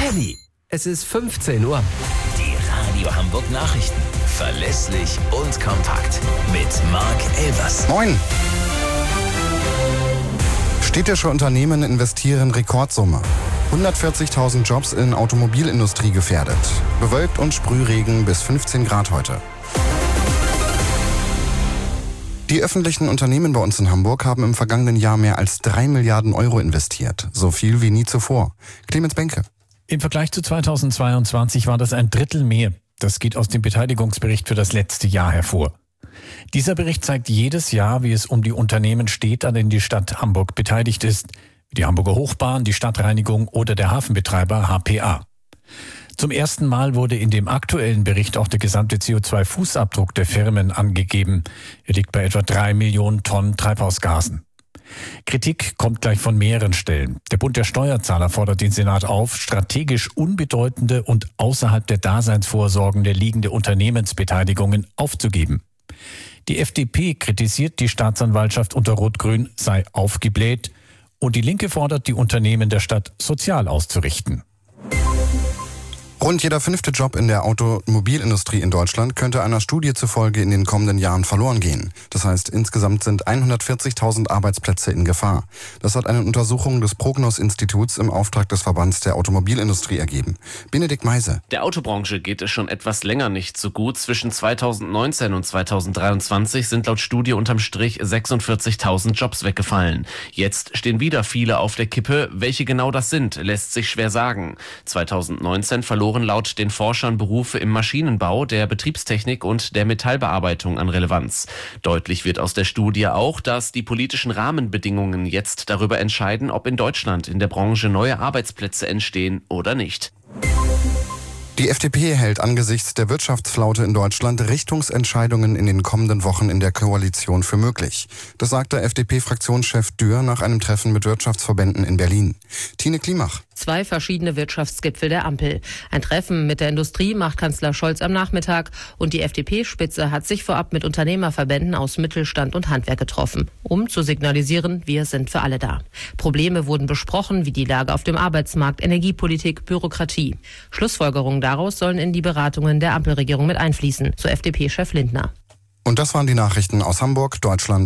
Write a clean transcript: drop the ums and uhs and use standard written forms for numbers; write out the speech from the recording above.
Henny, es ist 15 Uhr. Die Radio Hamburg Nachrichten. Verlässlich und kompakt. Mit Marc Elvers. Moin. Städtische Unternehmen investieren Rekordsumme. 140.000 Jobs in Automobilindustrie gefährdet. Bewölkt und Sprühregen bis 15 Grad heute. Die öffentlichen Unternehmen bei uns in Hamburg haben im vergangenen Jahr mehr als 3 Milliarden Euro investiert. So viel wie nie zuvor. Clemens Benke. Im Vergleich zu 2022 war das ein Drittel mehr. Das geht aus dem Beteiligungsbericht für das letzte Jahr hervor. Dieser Bericht zeigt jedes Jahr, wie es um die Unternehmen steht, an denen die Stadt Hamburg beteiligt ist. Die Hamburger Hochbahn, die Stadtreinigung oder der Hafenbetreiber HPA. Zum ersten Mal wurde in dem aktuellen Bericht auch der gesamte CO2-Fußabdruck der Firmen angegeben. Er liegt bei etwa 3 Millionen Tonnen Treibhausgasen. Kritik kommt gleich von mehreren Stellen. Der Bund der Steuerzahler fordert den Senat auf, strategisch unbedeutende und außerhalb der Daseinsvorsorgen liegende Unternehmensbeteiligungen aufzugeben. Die FDP kritisiert, die Staatsanwaltschaft unter Rot-Grün sei aufgebläht und die Linke fordert, die Unternehmen der Stadt sozial auszurichten. Rund jeder 5. Job in der Automobilindustrie in Deutschland könnte einer Studie zufolge in den kommenden Jahren verloren gehen. Das heißt, insgesamt sind 140.000 Arbeitsplätze in Gefahr. Das hat eine Untersuchung des Prognos-Instituts im Auftrag des Verbands der Automobilindustrie ergeben. Benedikt Meise. Der Autobranche geht es schon etwas länger nicht so gut. Zwischen 2019 und 2023 sind laut Studie unterm Strich 46.000 Jobs weggefallen. Jetzt stehen wieder viele auf der Kippe. Welche genau das sind, lässt sich schwer sagen. 2019 verloren laut den Forschern Berufe im Maschinenbau, der Betriebstechnik und der Metallbearbeitung an Relevanz. Deutlich wird aus der Studie auch, dass die politischen Rahmenbedingungen jetzt darüber entscheiden, ob in Deutschland in der Branche neue Arbeitsplätze entstehen oder nicht. Die FDP hält angesichts der Wirtschaftsflaute in Deutschland Richtungsentscheidungen in den kommenden Wochen in der Koalition für möglich. Das sagte FDP-Fraktionschef Dürr nach einem Treffen mit Wirtschaftsverbänden in Berlin. Tine Klimach. 2 verschiedene Wirtschaftsgipfel der Ampel. Ein Treffen mit der Industrie macht Kanzler Scholz am Nachmittag und die FDP-Spitze hat sich vorab mit Unternehmerverbänden aus Mittelstand und Handwerk getroffen, um zu signalisieren, wir sind für alle da. Probleme wurden besprochen, wie die Lage auf dem Arbeitsmarkt, Energiepolitik, Bürokratie. Schlussfolgerungen daraus sollen in die Beratungen der Ampelregierung mit einfließen, so FDP-Chef Lindner. Und das waren die Nachrichten aus Hamburg, Deutschland